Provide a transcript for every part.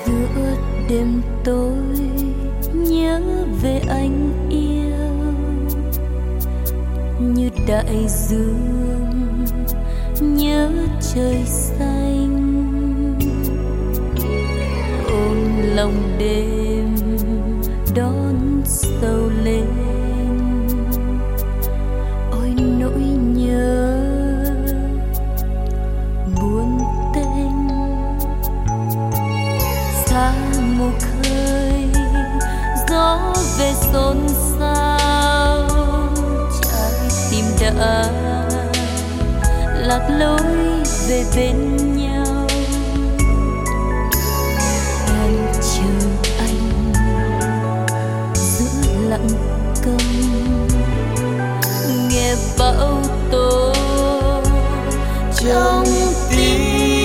giữa đêm tối nhớ về anh yêu, như đại dương nhớ trời xanh. Ôm lòng đêm đón sầu lên, ôi nỗi nhớ buồn tênh. Xa mù khơi gió về xôn xao, trái tim đã lạc lối về bên nhau. Em chờ anh giữa lặng câm, nghe bão tố trong tim.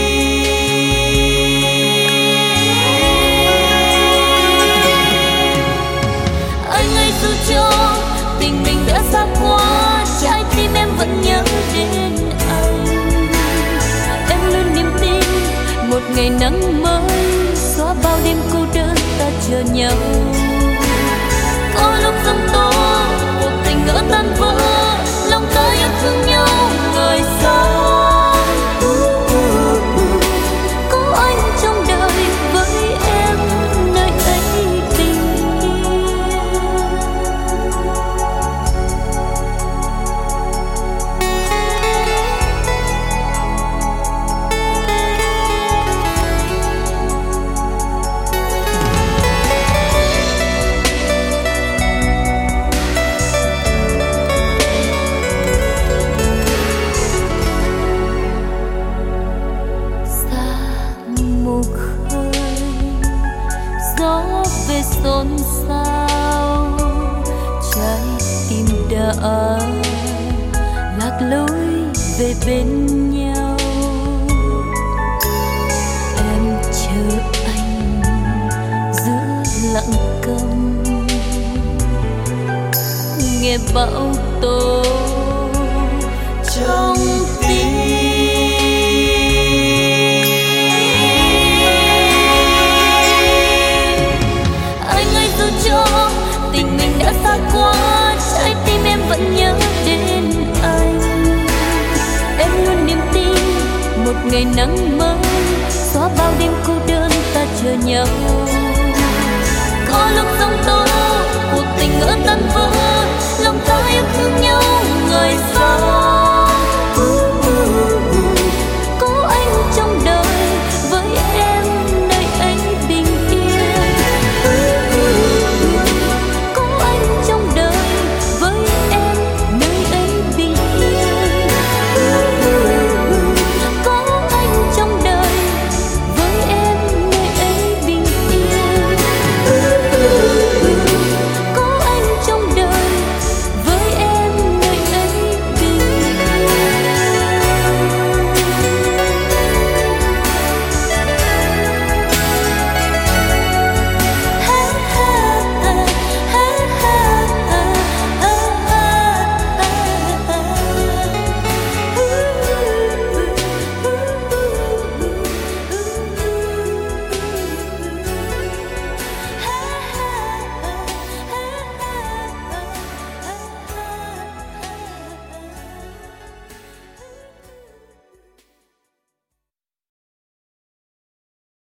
Anh ơi dù cho tình mình đã xa quá, trái tim em vẫn nhớ đến anh. Em luôn niềm tin một ngày nắng mới xóa bao đêm cô đơn ta chờ nhau. Có lúc giông tố cuộc tình ngỡ tan vỡ, lòng ta yêu thương nhau người xa. Có anh trong đời với em nơi ấy bình yên. Xôn xao, trái tim đã lạc lối về bên nhau. Em chờ anh giữa lặng câm, nghe bão tố trong tim. Tình mình đã xa quá, trái tim em vẫn nhớ đến anh. Em luôn niềm tin một ngày nắng mới xóa bao đêm cô đơn ta chờ nhau.